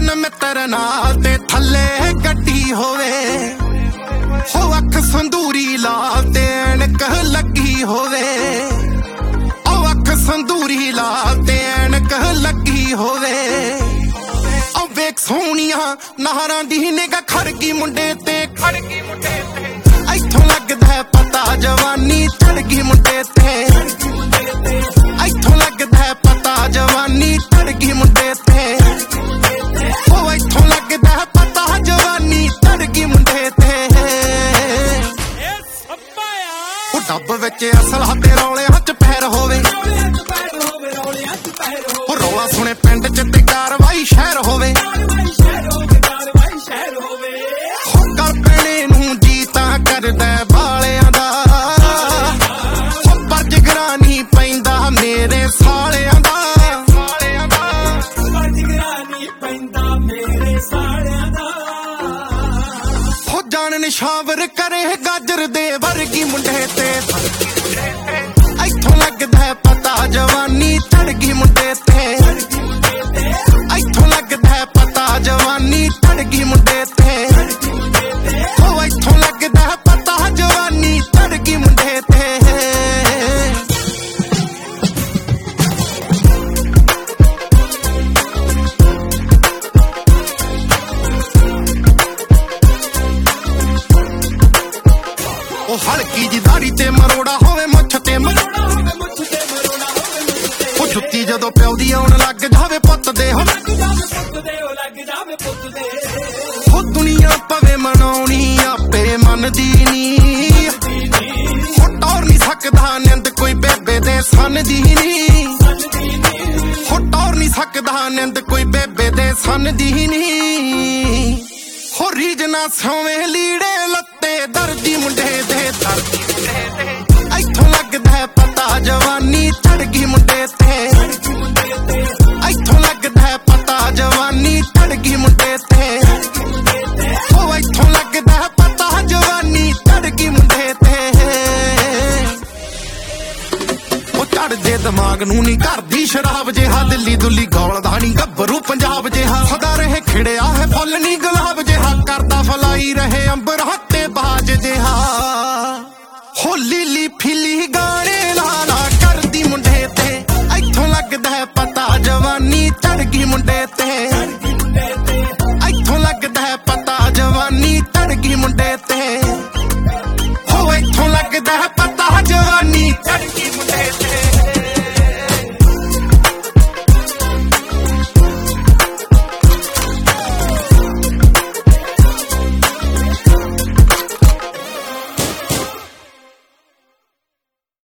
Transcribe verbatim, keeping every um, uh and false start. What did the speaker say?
ਤਿੰਨ ਮਿੱਤਰ ਨਾਲ ਤੇ ਥੱਲੇ ਗੱਡੀ ਹੋਵੇ ਹੋ ਅੱਖ ਸੰਦੂਰੀ ਲਾਲ ਤੇ ਐਨਕ ਲੱਗੀ ਹੋਵੇ ਉਹ ਅੱਖ ਸੰਦੂਰੀ ਲਾਲ ਤੇ ਐਨਕ ਲੱਗੀ ਹੋਵੇ ਉਹ ਵੇਖ ਸੋਹਣੀਆਂ ਨਹਰਾਂ ਦੀ ਨਿਗਾ ਖੜਗੀ ਮੁੰਡੇ ਤੇ ਖੜਗੀ ਮੁੰਡੇ ਤੇ ਇੱਥੋਂ ਲੱਗਦਾ ਪਤਾ ਜਵਾਨੀ ਚੜ ਗਈ ਮੁੰਡੇ ਤੇ ਇੱਥੋਂ ਲੱਗਦਾ ਪਤਾ ਜਵਾਨੀ ਚੜ ਗਈ ਮੁੰਡੇ ਤੇ ਉਹ ਇੱਥੋਂ ਲੱਗਦਾ ਪਤਾ ਜਵਾਨੀ ਚੜ ਗਈ ਮੁੰਡੇ ਤੇ ਉਹ ਡੱਬ ਵਿੱਚ ਅਸਲਾ ਤੇ ਰੌਲਿਆਂ ਚ ਪੈਰ ਹੋਵੇ ਉਹ ਰੌਲਾ ਸੁਣੇ ਪਿੰਡ ਚ ਤੇ ਕਾਰਵਾਈ ਸ਼ਹਿਰ ਹੋਵੇ ਹੋਕਾ ਪੈਣੇ ਨੂੰ ਜੀ ਤਾਂ ਕਰਦਾ ਬਾਲਿਆਂ ਦਾ ਪਰ ਜਿਗਰਾ ਨਹੀਂ ਪੈਂਦਾ ਮੇਰੇ ਸਾਲਿਆਂ ਦਾ ਹੋ ਜਾਣ ਨਿਸ਼ਾਵਰ ਕਰੇ ਗਾਜਰ ਦੇ ਵਰਗੀ ਮੁੰਡੇ ਤੇ ਇੱਥੋਂ ਲੱਗਦਾ ਪਤਾ ਜਵਾਨੀ ਚੜ ਗਈ ਮੁੰਡੇ ਤੇ ਇੱਥੋਂ ਲੱਗਦਾ ਪਤਾ ਜਵਾਨੀ ਚੜ ਗਈ ਮੁੰਡੇ ਤੇ ਉਹ ਇੱਥੋਂ ਲੱਗਦਾ ਪਤਾ ਜਵਾਨੀ ਚੜ ਗਈ ਮੁੰਡੇ ਤੇ ਉਹ ਹਲਕੀ ਜੀ ਦਾੜੀ ਤੇ ਮਰੋੜਾ ਹੋਵੇ ਮੁੱਛ ਤੇ ਮਰੋੜਾ ਹੋਵੇ ਮੁੱਛ ਤੇ ਮਰੋੜਾ ਹੋਵੇ ਉਹ ਜੁੱਤੀ ਜਦੋਂ ਪਿਆਉਦੀ ਆਉਣ ਲੱਗ ਜਾਵੇ ਪੁੱਤ ਦੇ ਹੋ ਲੱਗ ਜਾਵੇ ਪੁੱਤ ਦੇ ਉਹ ਦੁਨੀਆ ਪਵੇ ਮਨਾਉਣੀ ਆਪੇ ਮੰਨਦੀ ਨੀ ਉਹ ਟੌਰ ਨਹੀਂ ਸਕਦਾ ਨਿੰਦ ਕੋਈ ਬੇਬੇ ਦੇ ਸੰਨ ਦੀ ਨੀ ਉਹ ਟੌਰ ਨਹੀਂ ਸਕਦਾ ਨਿੰਦ ਕੋਈ ਬੇਬੇ ਦੇ ਸੰਨ ਦੀ ਨੀ ਹੋ ਰੀਝ ਨਾ ਸੋਵੇਂ ਲੀੜੇ ਲੱਤੇ ਦਰਦੀ ਮੁੰਡੇ ਦੇ ਦਰਦੀ ਮੁੰਡੇ ਤੇ ਇੱਥੋਂ ਲੱਗਦਾ ਪਤਾ ਜਵਾਨੀ ਚੜ ਗਈ ਮੁੰਡੇ ਤੇ ਇੱਥੋਂ ਲੱਗਦਾ ਪਤਾ ਜਵਾਨੀ ਚੜ ਗਈ ਮੁੰਡੇ ਤੇ ਉਹ ਇੱਥੋਂ ਲੱਗਦਾ ਪਤਾ ਜਵਾਨੀ ਚੜ ਗਈ ਮੁੰਡੇ ਤੇ ਉਹ ਚੜਦੇ ਦਿਮਾਗ ਨੂੰ ਨਹੀਂ ਕਰਦੀ ਸ਼ਰਾਬ ਜਿਹਾ ਦਿੱਲੀ ਦੁੱਲੀ ਗੌਲਦਾ ਨਹੀਂ ਗੱਭਰੂ ਪੰਜਾਬ ਜਿਹਾ ਸਦਾ ਰਹੇ ਖਿੜਿਆ ਹੈ ਫੁੱਲ ਨਹੀਂ ਗੁਲਾਬ ਜਿਹਾ ਕਰਦਾ ਫਲਾਈ ਰਹੇ ਅੰਬਰ ਹੱਤੇ ਬਾਜ ਜਿਹਾ ਹੋ ਲੀਲੀ ਫਿਲੀ ਗਾ